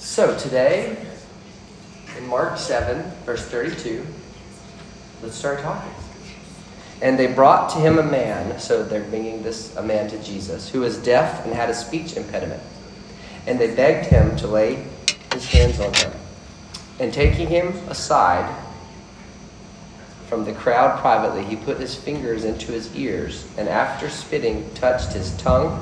So today, in Mark 7, verse 32, let's start talking. And they brought to him a man, so they're bringing a man to Jesus, who was deaf and had a speech impediment. And they begged him to lay his hands on him. And taking him aside from the crowd privately, he put his fingers into his ears, and after spitting, touched his tongue.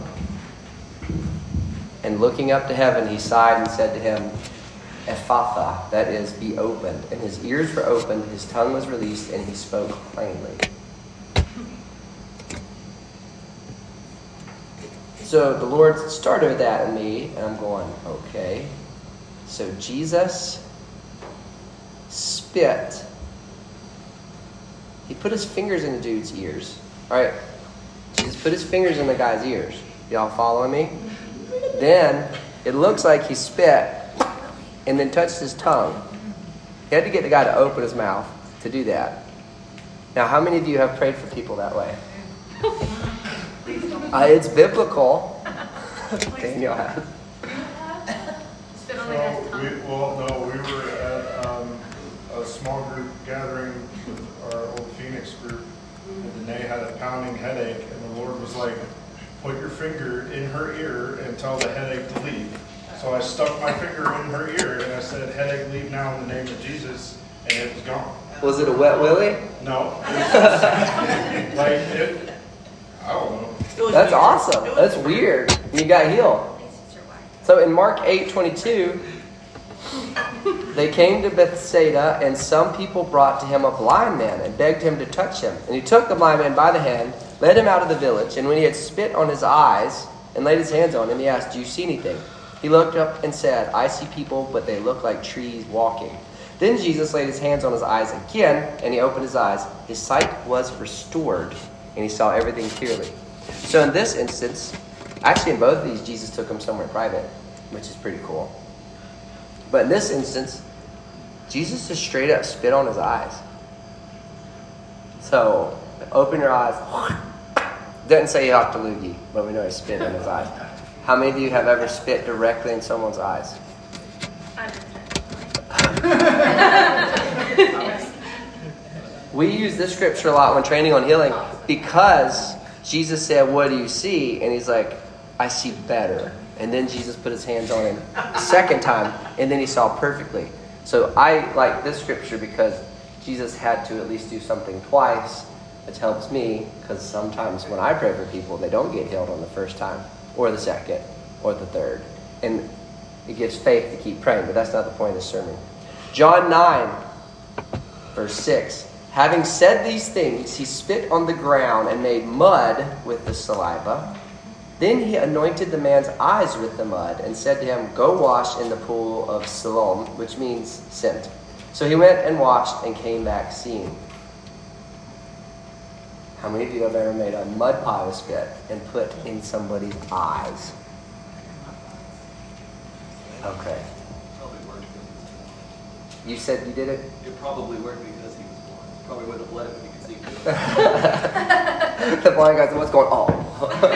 And looking up to heaven, he sighed and said to him, Ephphatha, that is, be opened. And his ears were opened, his tongue was released, and he spoke plainly. So the Lord started with that in me, and I'm going, okay. So Jesus spit. He put his fingers in the dude's ears. All right. Jesus put his fingers in the guy's ears. Y'all following me? Then it looks like he spit and then touched his tongue. He had to get the guy to open his mouth to do that. Now, how many of you have prayed for people that way? It's biblical. Daniel has. Spit on the guy's tongue. We were at a small group gathering with our old Phoenix group, and Danae had a pounding headache, and the Lord was like, put your finger in her ear and tell the headache to leave. So I stuck my finger in her ear, and I said, headache, leave now in the name of Jesus, and it was gone. Was it a wet willy? No. It was just, I don't know. That's awesome. That's weird. And you got healed. So in Mark 8:22, they came to Bethsaida, and some people brought to him a blind man and begged him to touch him. And he took the blind man by the hand, led him out of the village, and when he had spit on his eyes and laid his hands on him, he asked, do you see anything? He looked up and said, I see people, but they look like trees walking. Then Jesus laid his hands on his eyes again, and he opened his eyes. His sight was restored, and he saw everything clearly. So in this instance, actually in both of these, Jesus took him somewhere private, which is pretty cool. But in this instance, Jesus just straight up spit on his eyes. So, open your eyes. Doesn't say you have to loogie, but we know he spit in his eyes. How many of you have ever spit directly in someone's eyes? We use this scripture a lot when training on healing because Jesus said, what do you see? And he's like, I see better. And then Jesus put his hands on him the second time, and then he saw perfectly. So I like this scripture because Jesus had to at least do something twice, which helps me because sometimes when I pray for people, they don't get healed on the first time or the second or the third. And it gives faith to keep praying, but that's not the point of the sermon. John 9, verse 6. Having said these things, he spit on the ground and made mud with the saliva. Then he anointed the man's eyes with the mud and said to him, go wash in the pool of Siloam, which means sent. So he went and washed and came back seeing. How many of you have ever made a mud pie with spit and put in somebody's eyes? Okay. Probably worked. You said you did it? It probably worked because he was blind. Probably wouldn't have bled if he could see clearly. The blind guy said, what's going on?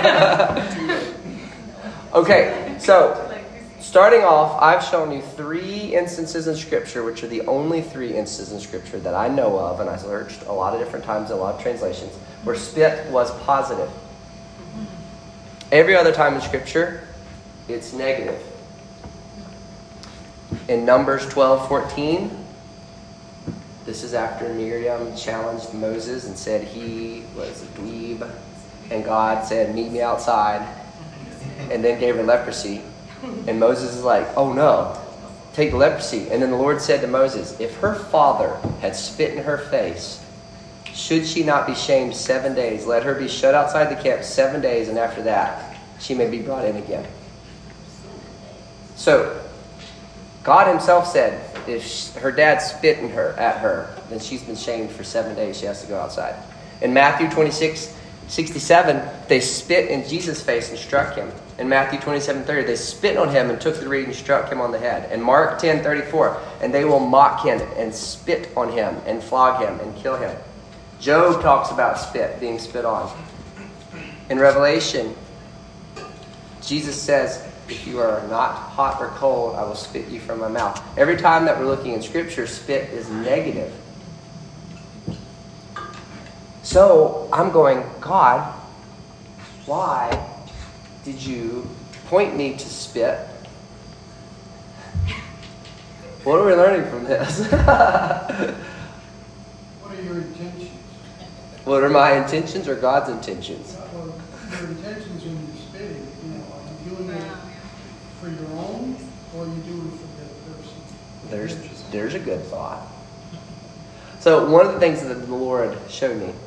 Okay, so starting off, I've shown you 3 instances in Scripture, which are the only 3 instances in Scripture that I know of, and I searched a lot of different times in a lot of translations, where spit was positive. Every other time in Scripture, it's negative. In Numbers 12:14, this is after Miriam challenged Moses and said he was a dweeb, and God said, meet me outside, and then gave her leprosy. And Moses is like, oh no, take the leprosy. And then the Lord said to Moses, if her father had spit in her face, should she not be shamed 7 days? Let her be shut outside the camp 7 days, and after that, she may be brought in again. So, God himself said, if her dad spit at her, then she's been shamed for 7 days. She has to go outside. In Matthew 26:67, they spit in Jesus' face and struck him. In Matthew 27:30, they spit on him and took the reed and struck him on the head. In Mark 10:34, and they will mock him and spit on him and flog him and kill him. Job talks about spit, being spit on. In Revelation, Jesus says, If you are not hot or cold, I will spit you from my mouth. Every time that we're looking in Scripture, spit is negative. So I'm going, God, why did you point me to spit? What are we learning from this? What are your intentions? What are my intentions or God's intentions? Well, your intentions when you're spitting, are you doing it for your own, or are you doing it for the other person? There's a good thought. So one of the things that the Lord showed me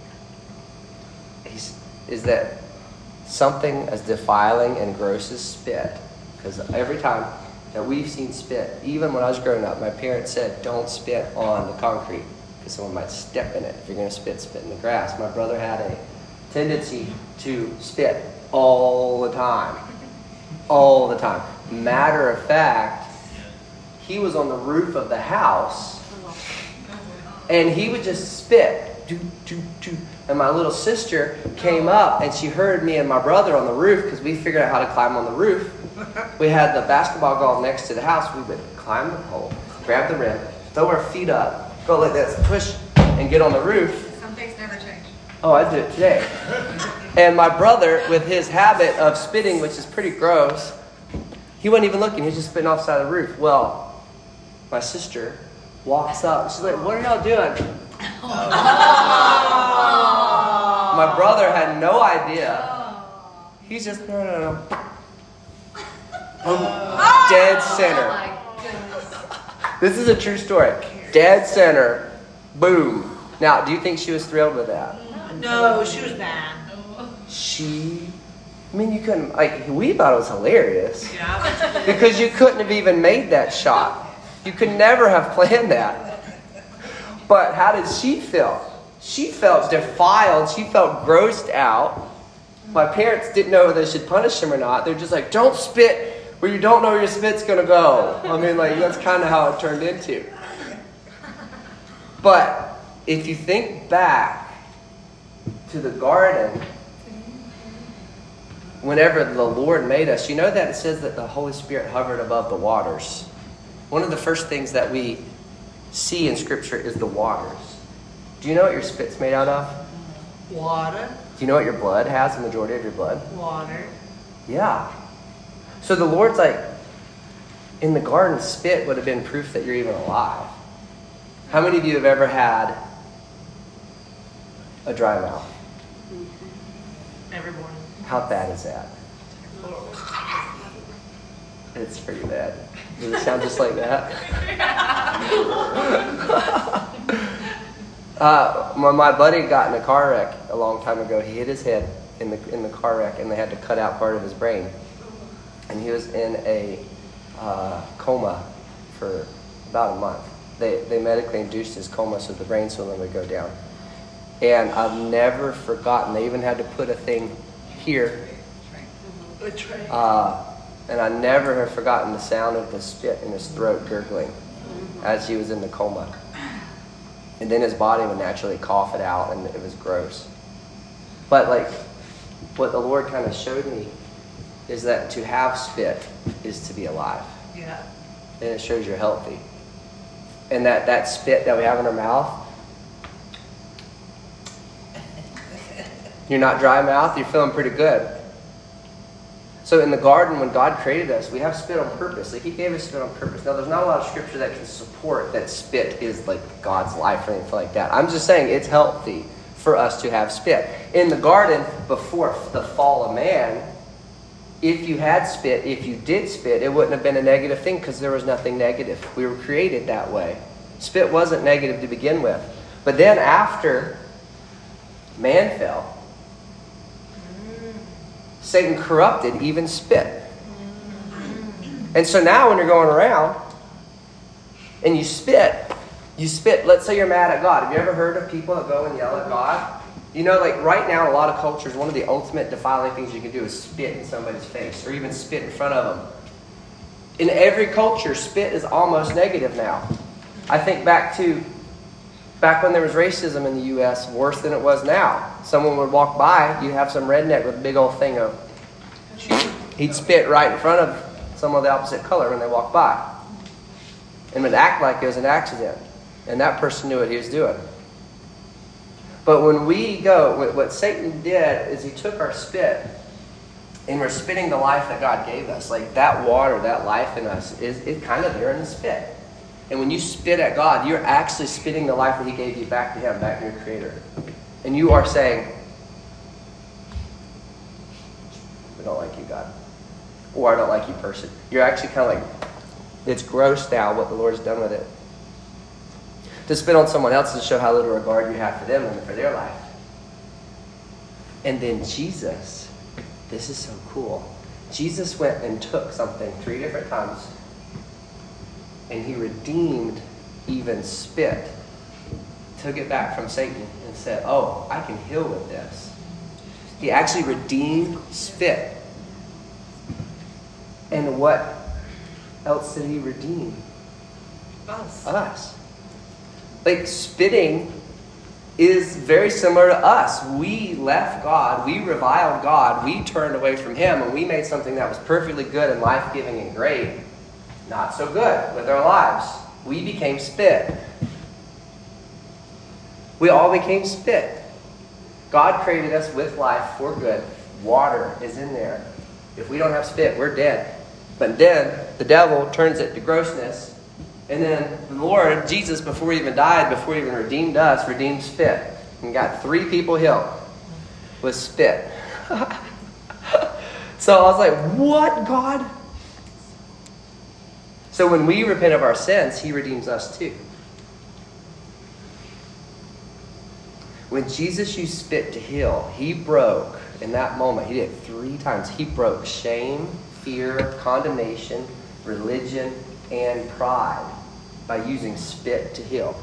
is that something as defiling and gross as spit, because every time that we've seen spit, even when I was growing up, my parents said, don't spit on the concrete, because someone might step in it. If you're going to spit in the grass. My brother had a tendency to spit all the time. All the time. Matter of fact, he was on the roof of the house, and he would just spit. Doo, doo, doo. And my little sister came up, and she heard me and my brother on the roof, because we figured out how to climb on the roof. We had the basketball goal next to the house. We would climb the pole, grab the rim, throw our feet up, go like this, push, and get on the roof. Some things never change. Oh, I do it today. And my brother, with his habit of spitting, which is pretty gross, he wasn't even looking. He was just spitting off the side of the roof. Well, my sister walks up. She's like, what are y'all doing? My brother had no idea. He's just, no. Dead center. Oh my goodness. This is a true story. Dead center. Boom. Now, do you think she was thrilled with that? No, she was bad. You couldn't, we thought it was hilarious. Yeah. Because you couldn't have even made that shot. You could never have planned that. But how did she feel? She felt defiled. She felt grossed out. My parents didn't know whether they should punish him or not. They're just like, don't spit where you don't know where your spit's going to go. That's kind of how it turned into. But if you think back to the garden, whenever the Lord made us, you know that it says that the Holy Spirit hovered above the waters. One of the first things that we see in Scripture is the waters. Do you know what your spit's made out of? Water. Do you know what your blood has, the majority of your blood? Water. Yeah. So the Lord's like, in the garden, spit would have been proof that you're even alive. How many of you have ever had a dry mouth? Every morning. How bad is that? It's pretty bad. Does it sound just like that? My buddy got in a car wreck a long time ago. He hit his head in the car wreck, and they had to cut out part of his brain. And he was in a coma for about a month. They medically induced his coma so the brain swelling would go down. And I've never forgotten. They even had to put a thing here. And I never have forgotten the sound of the spit in his throat gurgling as he was in the coma. And then his body would naturally cough it out, and it was gross. But what the Lord kind of showed me is that to have spit is to be alive. Yeah. And it shows you're healthy. And that spit that we have in our mouth, you're not dry mouth, you're feeling pretty good. So in the garden, when God created us, we have spit on purpose. He gave us spit on purpose. Now, there's not a lot of scripture that can support that spit is God's life or anything like that. I'm just saying it's healthy for us to have spit. In the garden, before the fall of man, if you had spit, if you did spit, it wouldn't have been a negative thing because there was nothing negative. We were created that way. Spit wasn't negative to begin with. But then after man fell, Satan corrupted even spit. And so now when you're going around and you spit, let's say you're mad at God. Have you ever heard of people that go and yell at God? You know, right now in a lot of cultures, one of the ultimate defiling things you can do is spit in somebody's face or even spit in front of them. In every culture, spit is almost negative now. I think back when there was racism in the U.S., worse than it was now. Someone would walk by, you'd have some redneck with a big old thing of He'd spit right in front of someone of the opposite color when they walked by. And would act like it was an accident. And that person knew what he was doing. But when we go, what Satan did is he took our spit, and we're spitting the life that God gave us. Like that water, that life in us, is kind of there in the spit. And when you spit at God, you're actually spitting the life that he gave you back to him, back to your Creator. And you are saying, I don't like you, God. Or I don't like you, person. You're actually kind of like, it's gross now what the Lord's done with it. To spit on someone else to show how little regard you have for them and for their life. And then Jesus, this is so cool. Jesus went and took something 3 different times, and he redeemed even spit. Took it back from Satan and said, oh, I can heal with this. He actually redeemed spit. And what else did he redeem? Us. Like spitting is very similar to us. We left God. We reviled God. We turned away from him, and we made something that was perfectly good and life-giving and great not so good with our lives. We became spit. We all became spit. God created us with life for good. Water is in there. If we don't have spit, we're dead. But then the devil turns it to grossness. And then the Lord, Jesus, before he even died, before he even redeemed us, redeemed spit. And got 3 people healed with spit. So I was like, what, God? So when we repent of our sins, he redeems us too. When Jesus used spit to heal, he broke, in that moment, he did it 3 times. He broke shame, fear, condemnation, religion, and pride by using spit to heal.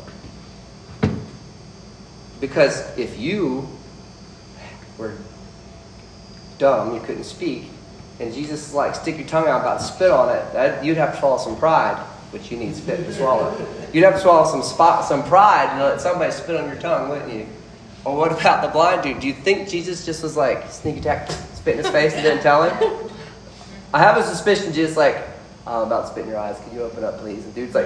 Because if you were dumb, you couldn't speak, and Jesus is like, stick your tongue out, about to spit on it, you'd have to swallow some pride, which you need spit to swallow. You'd have to swallow some pride and let somebody spit on your tongue, wouldn't you? Or what about the blind dude? Do you think Jesus just was like, sneak attack, spit in his face and didn't tell him? I have a suspicion Jesus like, I'm about to spit in your eyes. Can you open up, please? And dude's like,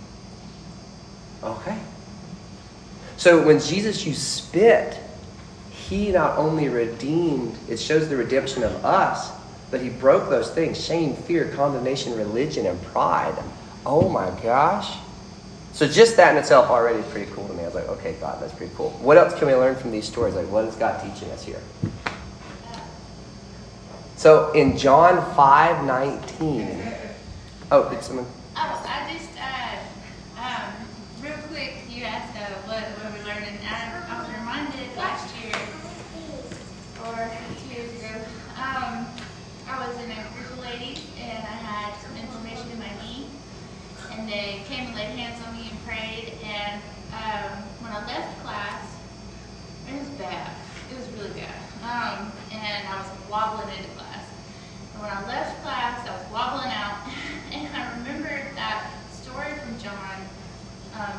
okay. So when Jesus used spit, he not only redeemed, it shows the redemption of us, but he broke those things: shame, fear, condemnation, religion, and pride. Oh my gosh. So just that in itself already is pretty cool to me. I was like, okay, God, that's pretty cool. What else can we learn from these stories? Like, what is God teaching us here? So in John 5:19. Oh, did someone? Oh, I just, real quick, you asked what we learned, and I was reminded last year, or 2 years ago, I was in a group of ladies, and I had some inflammation in my knee, and they came and laid hands on me and prayed, and when I left class, it was bad. It was really bad. And I was wobbling into class. And when I left class, I was wobbling out, and I remembered that story from John 9.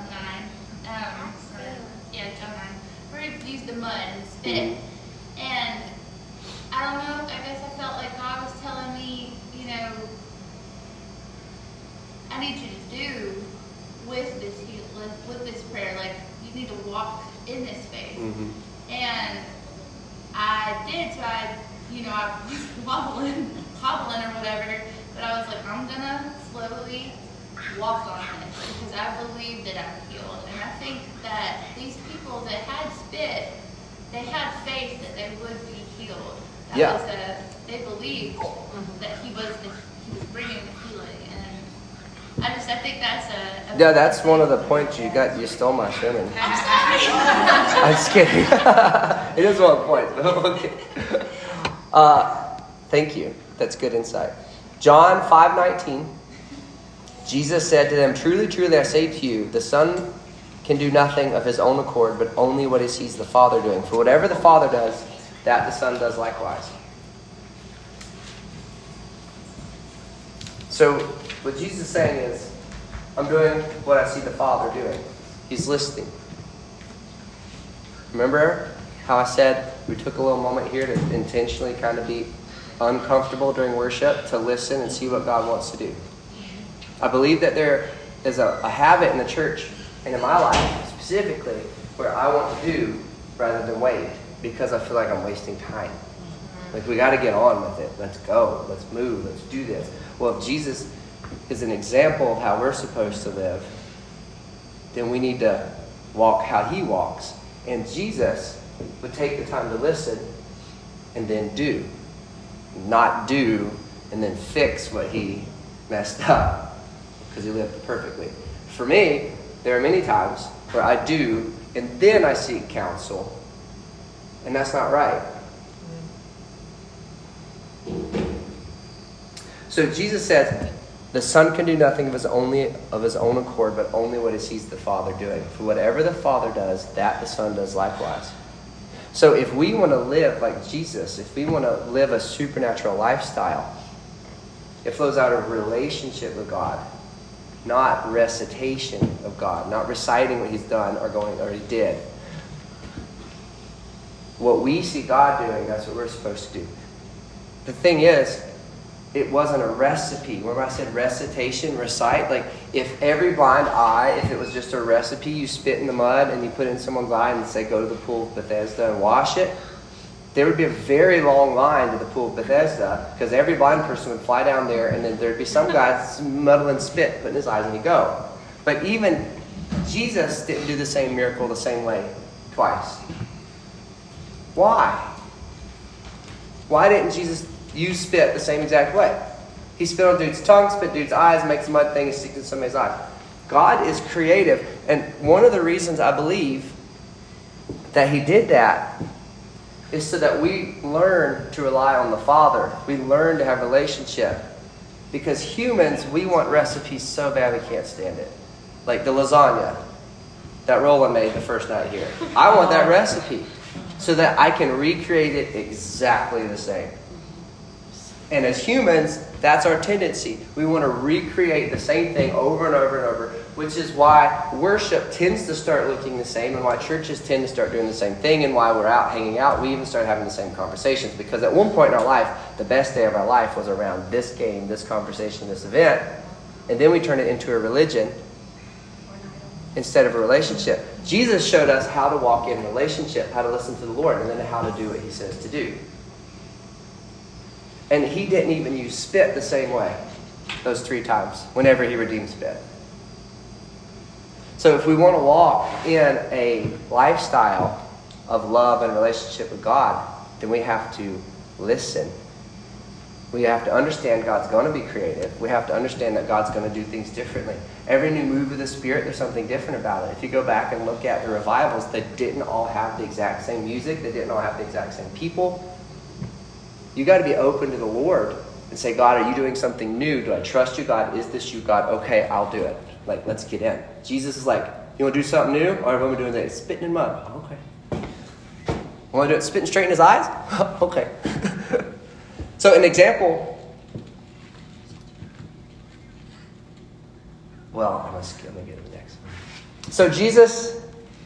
John 9, where he used the mud and spit. And I don't know, I guess I felt like God was telling me, I need you to do with this prayer, like you need to walk in this faith. Mm-hmm. And I did, so I was hobbling or whatever, but I was like, I'm gonna slowly walk on it because I believe that I'm healed. And I think that these people that had spit, they had faith that they would be healed. They believed that he was bringing the healing. And I think that's yeah, that's one of the points you stole my sermon. I'm sorry. I'm just kidding. It is one of the points. Okay. Thank you. That's good insight. John 5:19. Jesus said to them, "Truly, truly, I say to you, the Son can do nothing of his own accord, but only what he sees the Father doing. For whatever the Father does, that the Son does likewise." So what Jesus is saying is, I'm doing what I see the Father doing. He's listening. Remember how I said we took a little moment here to intentionally kind of be uncomfortable during worship to listen and see what God wants to do. I believe that there is a habit in the church and in my life specifically where I want to do rather than wait because I feel like I'm wasting time. Like, we got to get on with it. Let's go. Let's move. Let's do this. Well, if Jesus is an example of how we're supposed to live, then we need to walk how he walks. And Jesus would take the time to listen and then do. Not do and then fix what he messed up because he lived perfectly. For me, there are many times where I do and then I seek counsel. And that's not right. So Jesus says, the Son can do nothing of his own accord, but only what he sees the Father doing. For whatever the Father does, that the Son does likewise. So if we want to live like Jesus, if we want to live a supernatural lifestyle, it flows out of relationship with God, not recitation of God, not reciting what he's done or he did. What we see God doing, that's what we're supposed to do. The thing is, it wasn't a recipe. Remember I said recitation, recite? Like, if every blind eye, if it was just a recipe, you spit in the mud and you put it in someone's eye and say, go to the pool of Bethesda and wash it, there would be a very long line to the pool of Bethesda because every blind person would fly down there and then there'd be some guy muddling spit, putting his eyes, and he'd go. But even Jesus didn't do the same miracle the same way twice. Why? Why didn't Jesus use spit the same exact way? He spit on dude's tongue, spit dude's eyes, makes a mud thing and sticks it in somebody's eyes. God is creative. And one of the reasons I believe that he did that is so that we learn to rely on the Father. We learn to have a relationship. Because humans, we want recipes so bad we can't stand it. Like the lasagna that Roland made the first night here. I want that recipe so that I can recreate it exactly the same. And as humans, that's our tendency. We want to recreate the same thing over and over and over, which is why worship tends to start looking the same and why churches tend to start doing the same thing and why we're out hanging out. We even start having the same conversations because at one point in our life, the best day of our life was around this game, this conversation, this event. And then we turn it into a religion instead of a relationship. Jesus showed us how to walk in relationship, how to listen to the Lord, and then how to do what he says to do. And he didn't even use spit the same way those 3 times whenever he redeemed spit. So if we want to walk in a lifestyle of love and relationship with God, then we have to listen. We have to understand God's going to be creative. We have to understand that God's going to do things differently. Every new move of the Spirit, there's something different about it. If you go back and look at the revivals, they didn't all have the exact same music. They didn't all have the exact same people. You got to be open to the Lord and say, God, are you doing something new? Do I trust you, God? Is this you, God? Okay, I'll do it. Like, let's get in. Jesus is like, you want to do something new? All right, what am I doing today? Spitting in mud. Okay. Want to do it spitting straight in his eyes? Okay. So an example. Well, I'm going to get it next. So Jesus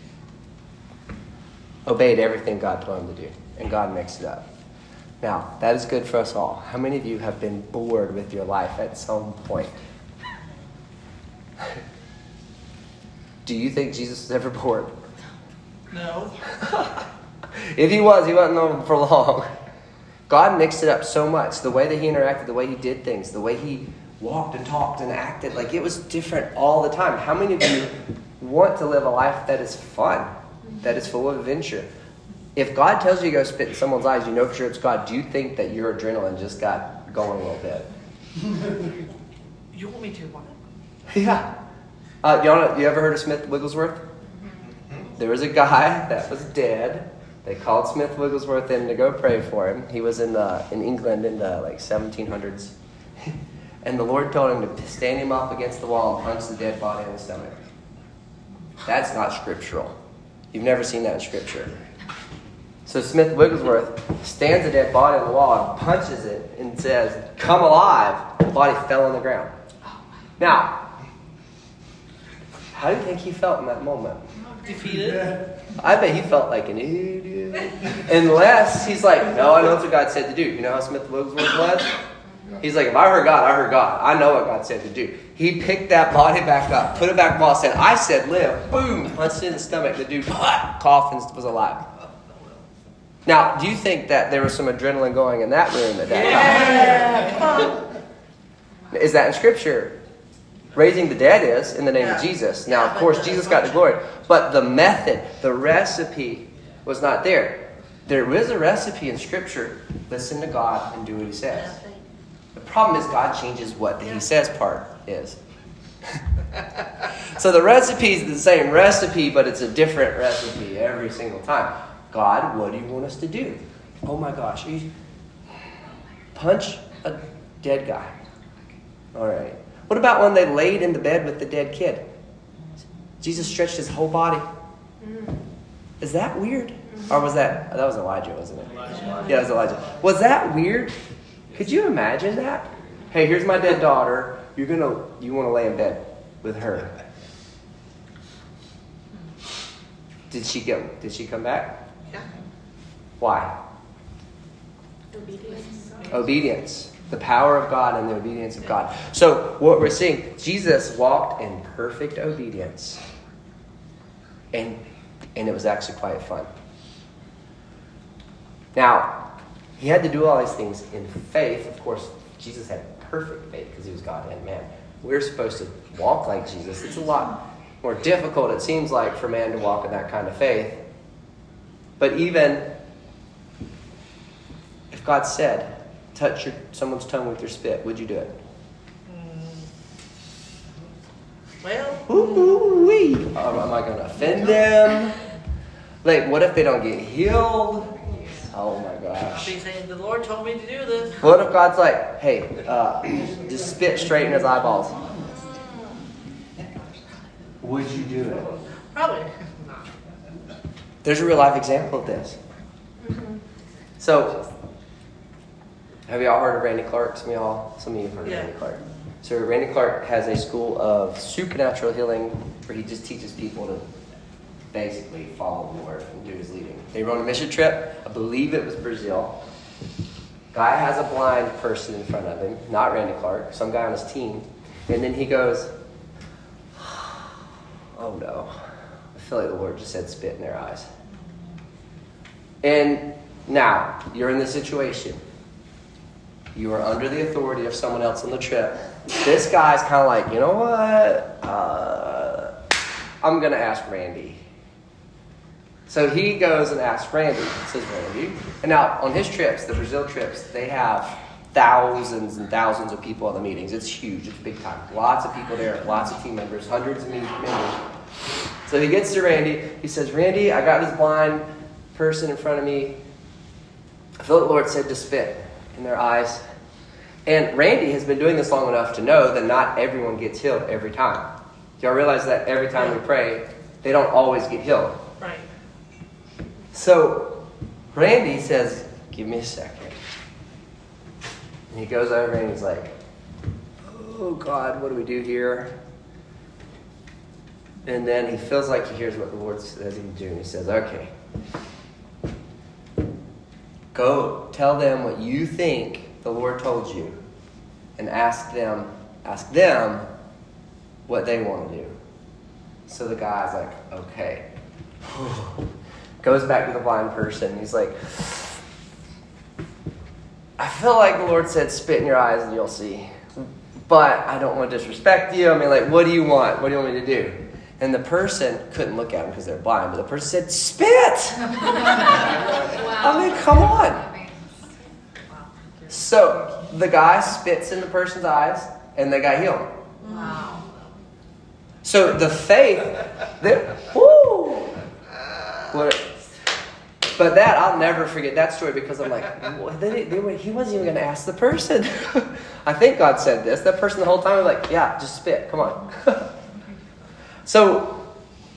obeyed everything God told him to do, and God mixed it up. Now, that is good for us all. How many of you have been bored with your life at some point? Do you think Jesus was ever bored? No. If he was, he wasn't on for long. God mixed it up so much. The way that he interacted, the way he did things, the way he walked and talked and acted, like it was different all the time. How many of you want to live a life that is fun, that is full of adventure? If God tells you to go spit in someone's eyes, you know for sure it's God. Do you think that your adrenaline just got going a little bit? You want me to what? Yeah. You ever heard of Smith Wigglesworth? There was a guy that was dead. They called Smith Wigglesworth in to go pray for him. He was in England in the 1700s. And the Lord told him to stand him up against the wall and punch the dead body in the stomach. That's not scriptural. You've never seen that in Scripture. So Smith Wigglesworth stands a dead body on the wall and punches it and says, "Come alive." The body fell on the ground. Now, How do you think he felt in that moment? Defeated. I bet he felt like an idiot. Unless he's like, no, I know that's what God said to do. You know how Smith Wigglesworth was? He's like, if I heard God, I heard God. I know what God said to do. He picked that body back up, put it back in the wall, said, I said live. Boom, punched it in the stomach. The dude coughed and was alive. Now, do you think that there was some adrenaline going in that room at that time? Is that in Scripture? Raising the dead is in the name of Jesus. Now, of course, Jesus got the glory. But the method, the recipe was not there. There is a recipe in Scripture. Listen to God and do what He says. The problem is God changes what the He says part is. So the recipe is the same recipe, but it's a different recipe every single time. God, what do you want us to do? Oh my gosh. Punch a dead guy. All right. What about when they laid in the bed with the dead kid? Jesus stretched his whole body. Is that weird? Or was that was Elijah, wasn't it? Yeah, it was Elijah. Was that weird? Could you imagine that? Hey, here's my dead daughter. You want to lay in bed with her. Did she come back? Yeah. Why? Obedience. The power of God and the obedience of God. So what we're seeing, Jesus walked in perfect obedience. And it was actually quite fun. Now, he had to do all these things in faith. Of course, Jesus had perfect faith because he was God and man. We're supposed to walk like Jesus. It's a lot more difficult, it seems like, for man to walk in that kind of faith. But even if God said, touch someone's tongue with your spit, would you do it? Well, Ooh-wee. Am I going to offend them? Like, what if they don't get healed? Oh my I'll gosh. be saying, the Lord told me to do this. What if God's like, hey, just spit straight in his eyeballs? Would you do it? Probably. There's a real life example of this. So, have y'all heard of Randy Clark? Some of you have heard of Randy Clark. So Randy Clark has a school of supernatural healing where he just teaches people to basically follow the Lord and do his leading. They were on a mission trip. I believe it was Brazil. Guy has a blind person in front of him, not Randy Clark, some guy on his team. And then he goes, oh no, I feel like the Lord just said spit in their eyes. And now, you're in this situation. You are under the authority of someone else on the trip. This guy's kind of like, you know what? I'm going to ask Randy. So he goes and asks Randy. Says Randy. And now, on his trips, the Brazil trips, they have thousands and thousands of people at the meetings. It's huge. It's big time. Lots of people there. Lots of team members. Hundreds of members. So he gets to Randy. He says, Randy, I got this blind person in front of me. I feel like the Lord said to spit in their eyes. And Randy has been doing this long enough to know that not everyone gets healed every time. Do y'all realize that every time we pray, they don't always get healed? Right. So Randy says, give me a second. And he goes over and he's like, oh God, what do we do here? And then he feels like he hears what the Lord says he do. And he says, okay. Go tell them what you think the Lord told you and ask them what they want to do. So the guy's like, okay. Goes back to the blind person. He's like, I feel like the Lord said spit in your eyes and you'll see. But I don't want to disrespect you. I mean, like, what do you want? What do you want me to do? And the person couldn't look at him because they're blind, but the person said, spit! I mean, come on. So the guy spits in the person's eyes, and they got healed. Wow. So the faith, woo! But that, I'll never forget that story because I'm like, he wasn't even going to ask the person. I think God said this. That person the whole time was like, yeah, just spit. Come on. So,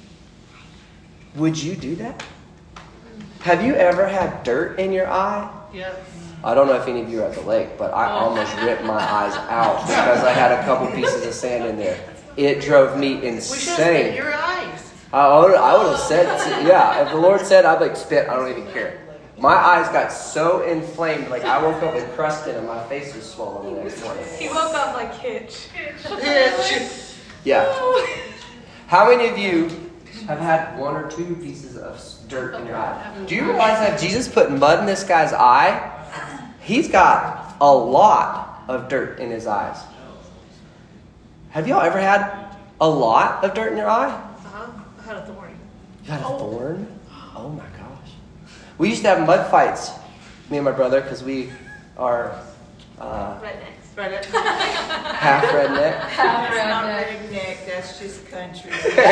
would you do that? Have you ever had dirt in your eye Yeah. I don't know if any of you were at the lake, but I almost ripped my eyes out because I had a couple pieces of sand in there. It drove me We should have spit insane. in your eyes. I would have said, yeah, if the Lord said, I'd be like, spit, I don't even care. My eyes got so inflamed, like I woke up with crust in and my face was swollen the next morning. He woke up like Hitch. Yeah. How many of you have had 1 or 2 pieces of dirt in your eye? Do you realize that Jesus put mud in this guy's eye? He's got a lot of dirt in his eyes. Have y'all ever had a lot of dirt in your eye? I had a thorn. You had a thorn? Oh my gosh. We used to have mud fights, me and my brother, because we are Rednecks. Right. half redneck. Half That's not redneck. redneck, that's just country.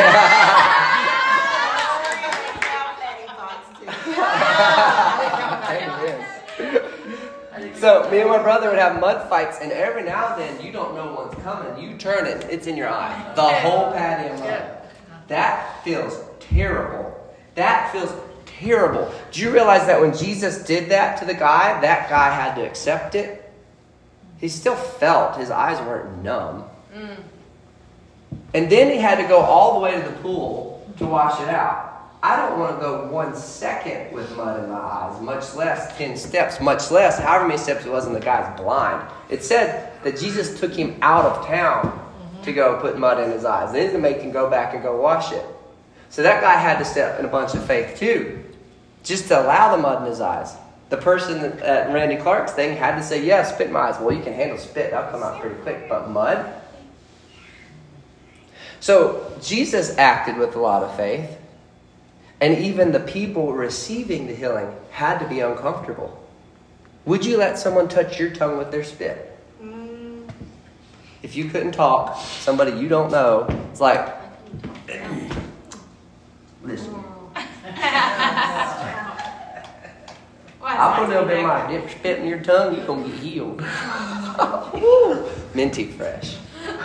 Amen. So me and my brother would have mud fights, and every now and then you don't know one's coming. You turn it, it's in your eye. The whole patio mud. That feels terrible. That feels terrible. Do you realize that when Jesus did that to the guy, that guy had to accept it? He still felt. His eyes weren't numb. And then he had to go all the way to the pool to wash it out. I don't want to go 1 second with mud in my eyes, much less 10 steps, much less however many steps it was, and the guy's blind. It said that Jesus took him out of town to go put mud in his eyes. Then to make him go back and go wash it. So that guy had to step in a bunch of faith too, just to allow the mud in his eyes. The person at Randy Clark's thing had to say, yeah, spit in my eyes. Well, you can handle spit. That'll come out pretty quick. But mud? So Jesus acted with a lot of faith. And even the people receiving the healing had to be uncomfortable. Would you let someone touch your tongue with their spit? If you couldn't talk, somebody you don't know, it's like, listen. I'll put a little bit of my dip spit in your tongue, you're going to get healed. Minty fresh.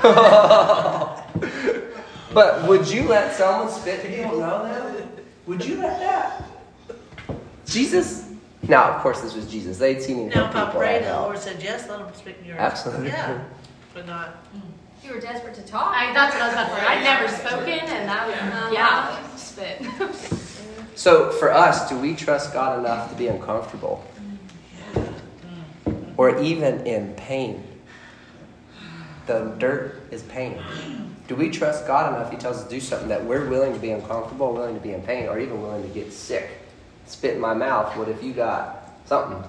But would you let someone spit if you don't know them? Would you let that? Jesus? Now, of course, this was Jesus. They'd seen him Now, heal if I people. prayed, the Lord said yes, let him spit in your eyes. Absolutely. Yeah, but not. You were desperate to talk. That's what I was about to say. I'd never spoken, and that was, spit. So for us, do we trust God enough to be uncomfortable? Or even in pain? The dirt is pain. Do we trust God enough, He tells us to do something, that we're willing to be uncomfortable, willing to be in pain, or even willing to get sick? Spit in my mouth, what if you got something?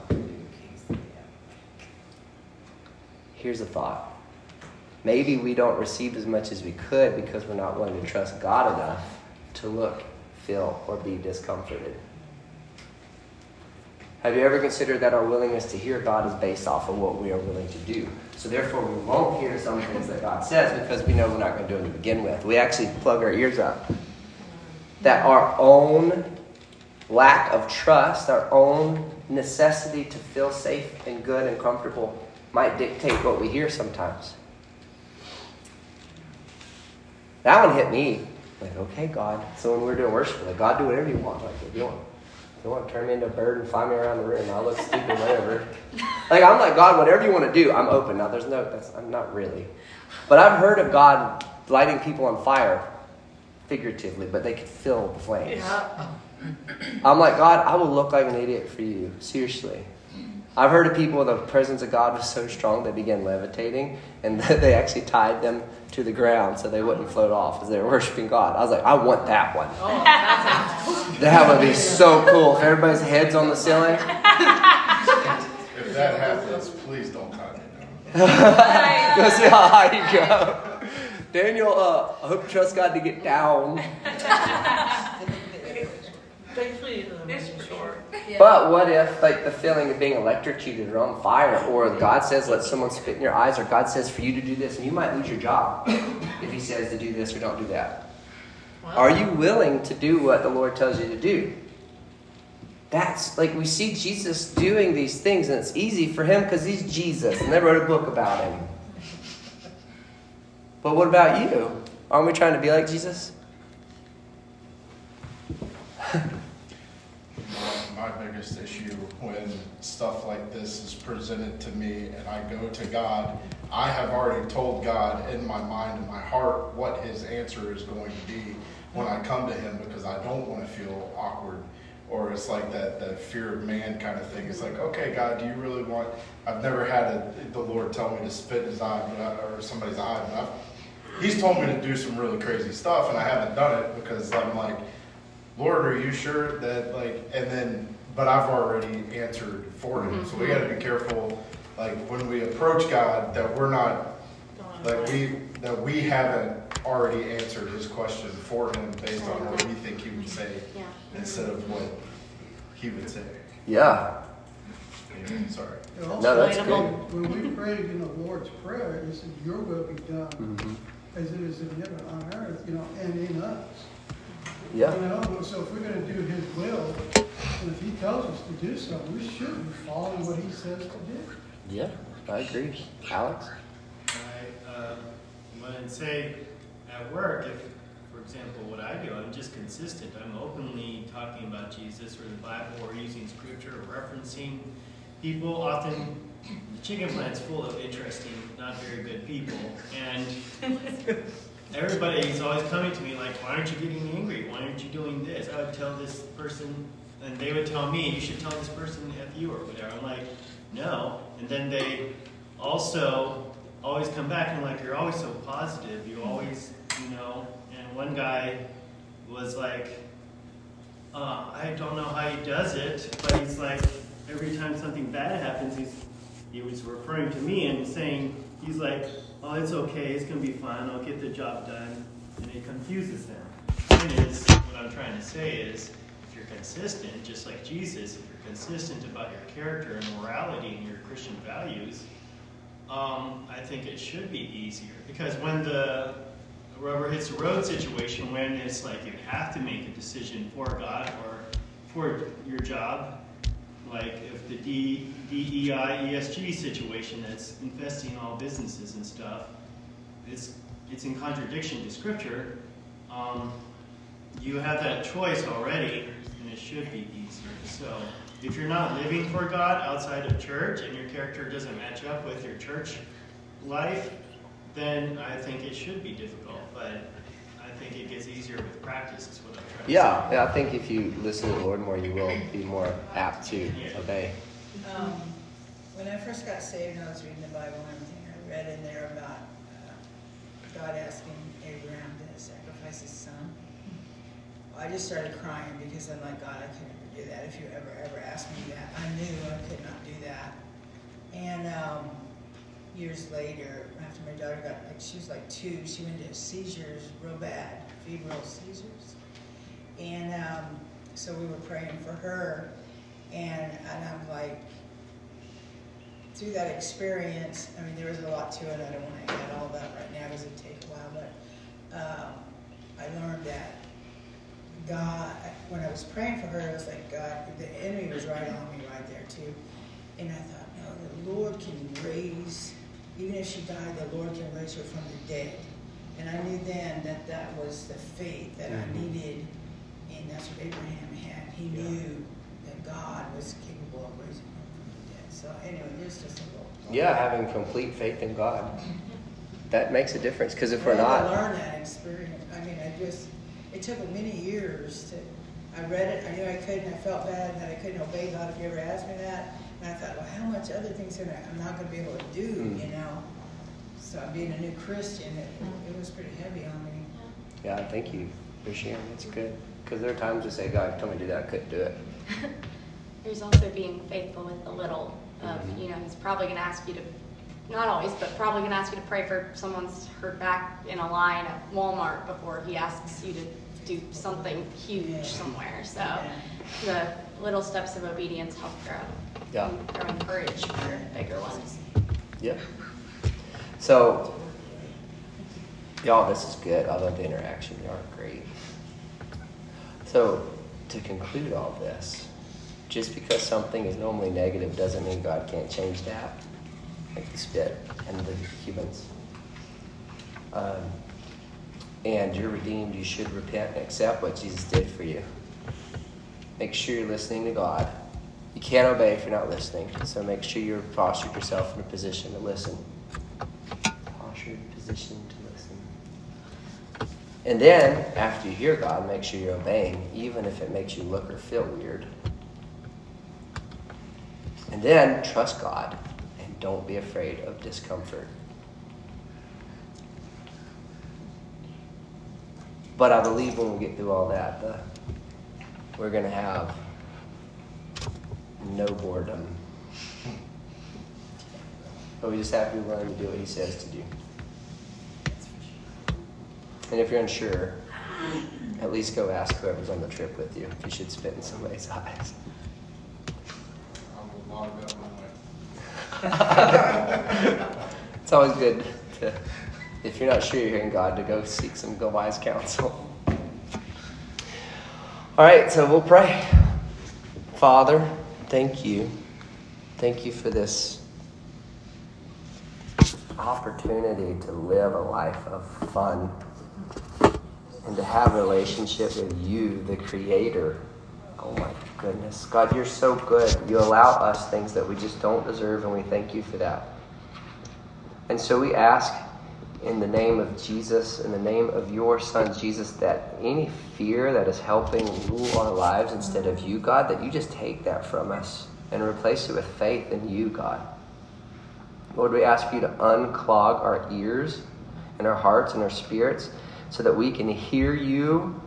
Here's a thought. Maybe we don't receive as much as we could because we're not willing to trust God enough to look, feel, or be discomforted. Have you ever considered that our willingness to hear God is based off of what we are willing to do? So therefore, we won't hear some things that God says because we know we're not going to do them to begin with. We actually plug our ears up. That our own lack of trust, our own necessity to feel safe and good and comfortable might dictate what we hear sometimes. That one hit me. Like, okay, God. So when we're doing worship, like, God, do whatever you want. Like, if you want to turn me into a bird and fly me around the room, I'll look stupid, whatever. Like, I'm like, God, whatever you want to do, I'm open. Now, I'm not really. But I've heard of God lighting people on fire, figuratively, but they could feel the flames. Yeah. I'm like, God, I will look like an idiot for you. Seriously. I've heard of people, the presence of God was so strong they began levitating, and they actually tied them to the ground so they wouldn't float off as they were worshiping God. I was like, I want that one. Oh, that That would be so cool if everybody's head's on the ceiling. If that happens, please don't tie me down. Go see how high you go. Daniel, I hope you trust God to get down. Basically, for sure. But what if, like, the feeling of being electrocuted or on fire, or God says let someone spit in your eyes, or God says for you to do this, and you might lose your job if He says to do this or don't do that. Well, Are you willing to do what the Lord tells you to do? That's, like, we see Jesus doing these things, and it's easy for Him because He's Jesus, and they wrote a book about Him. But what about you? Aren't we trying to be like Jesus? My biggest biggest issue when stuff like this is presented to me and I go to God. I have already told God in my mind and my heart what his answer is going to be when I come to him, because I don't want to feel awkward. Or it's like that fear of man kind of thing. It's like, okay, God, do you really want... I've never had the Lord tell me to spit in his eye or somebody's eye. But he's told me to do some really crazy stuff, and I haven't done it because I'm like, Lord, are you sure that, like... And then, but I've already answered for him. So we got to be careful, like, when we approach God, that we're not... That we haven't already answered his question for him based on what we think he would say instead of what he would say. Yeah. Sorry. Also, No, that's good. When we prayed in the Lord's Prayer, it said, your will be done as it is in heaven on earth, and in us. Yeah. So if we're going to do his will, and if he tells us to do so, we should be following what he says to do. Yeah, I agree. Alex? When I say at work, if, for example, what I do, I'm just consistent. I'm openly talking about Jesus or the Bible or using scripture or referencing people. Often the chicken plant's full of interesting, not very good people. And everybody's always coming to me like, why aren't you getting angry? Why aren't you doing this? I would tell this person, and they would tell me, you should tell this person F you or whatever. I'm like, no. And then they also always come back and like, you're always so positive. You always, and one guy was like, I don't know how he does it, but he's like, every time something bad happens, he was referring to me and saying, he's like, oh, it's okay, it's going to be fine, I'll get the job done. And it confuses them. The point is, what I'm trying to say is, if you're consistent, just like Jesus, if you're consistent about your character and morality and your Christian values, I think it should be easier. Because when the rubber hits the road situation, when it's like you have to make a decision for God or for your job, like if the DEI, ESG situation that's infesting all businesses and stuff, it's in contradiction to Scripture. You have that choice already, and it should be easier. So if you're not living for God outside of church and your character doesn't match up with your church life, then I think it should be difficult. But I think it gets easier with practice is what I'm trying to say. Yeah, I think if you listen to the Lord more, you will be more apt to obey. When I first got saved and I was reading the Bible and everything, I read in there about God asking Abraham to sacrifice his son. I just started crying because I'm like, God, I could never do that. If you ever asked me that, I knew I could not do that. And years later, after my daughter got, she was like 2, she went into seizures real bad, febrile seizures. And so we were praying for her, and I'm like, through that experience, I mean, there was a lot to it. I don't want to add all that right now because it'd take a while, but I learned that God, when I was praying for her, it was like God, the enemy was right on me right there too. And I thought, no, the Lord can raise, even if she died, the Lord can raise her from the dead. And I knew then that was the faith that I needed, and that's what Abraham had. He knew that God was capable of raising him from the dead. So anyway, there's just a little. Yeah, having complete faith in God. That makes a difference, because if we're I not... learned that experience. I mean, it took many years to, I read it, I knew I couldn't, I felt bad that I couldn't obey God if you ever asked me that. And I thought, well, how much other things I'm not going to be able to do, So being a new Christian, it was pretty heavy on me. Yeah, thank you for sharing. That's good. Because there are times you say, God, told me to do that, I couldn't do it. There's also being faithful with the little. He's probably going to ask you to, not always, but probably going to ask you to pray for someone's hurt back in a line at Walmart before he asks you to do something huge somewhere. So the little steps of obedience help grow courage for bigger ones. Yeah. So, y'all, this is good. I love the interaction. Y'all are great. So, to conclude all this, just because something is normally negative doesn't mean God can't change that. Like the spit and the humans. And you're redeemed. You should repent and accept what Jesus did for you. Make sure you're listening to God. You can't obey if you're not listening. So make sure you're postured yourself in a position to listen. Postured position to listen. And then, after you hear God, make sure you're obeying, even if it makes you look or feel weird. And then, trust God, and don't be afraid of discomfort. But I believe when we get through all that, we're going to have no boredom. But we just have to be willing to do what he says to do. And if you're unsure, at least go ask whoever's on the trip with you if you should spit in somebody's eyes. I will log that one way. It's always good to, if you're not sure you're hearing God, to go seek some wise counsel. All right, so we'll pray. Father, thank you. Thank you for this opportunity to live a life of fun and to have a relationship with you, the Creator. Oh my goodness. God, you're so good. You allow us things that we just don't deserve, and we thank you for that. And so we ask in the name of Jesus, in the name of your Son, Jesus, that any fear that is helping rule our lives instead of you, God, that you just take that from us and replace it with faith in you, God. Lord, we ask you to unclog our ears and our hearts and our spirits so that we can hear you.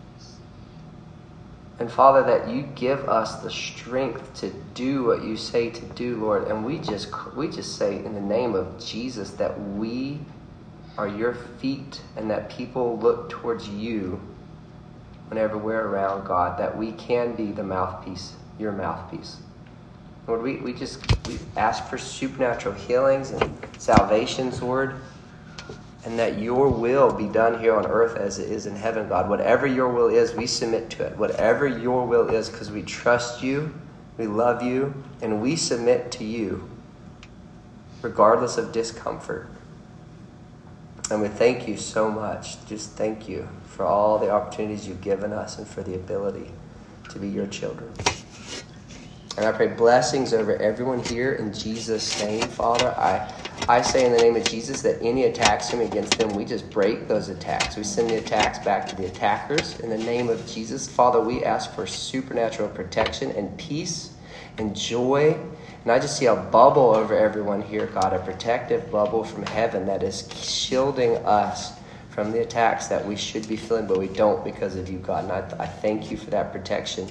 And Father, that you give us the strength to do what you say to do, Lord. And we just say in the name of Jesus that we are your feet and that people look towards you whenever we're around, God, that we can be the mouthpiece, your mouthpiece. Lord, we ask for supernatural healings and salvations, Lord, and that your will be done here on earth as it is in heaven, God. Whatever your will is, we submit to it. Whatever your will is, because we trust you, we love you, and we submit to you, regardless of discomfort. And we thank you so much. Just thank you for all the opportunities you've given us and for the ability to be your children. And I pray blessings over everyone here in Jesus' name, Father. I say in the name of Jesus that any attacks coming against them, we just break those attacks. We send the attacks back to the attackers. In the name of Jesus, Father, we ask for supernatural protection and peace and joy. And I just see a bubble over everyone here, God, a protective bubble from heaven that is shielding us from the attacks that we should be feeling, but we don't because of you, God. And I thank you for that protection.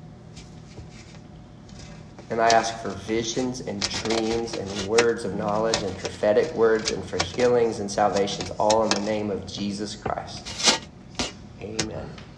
And I ask for visions and dreams and words of knowledge and prophetic words and for healings and salvations, all in the name of Jesus Christ. Amen.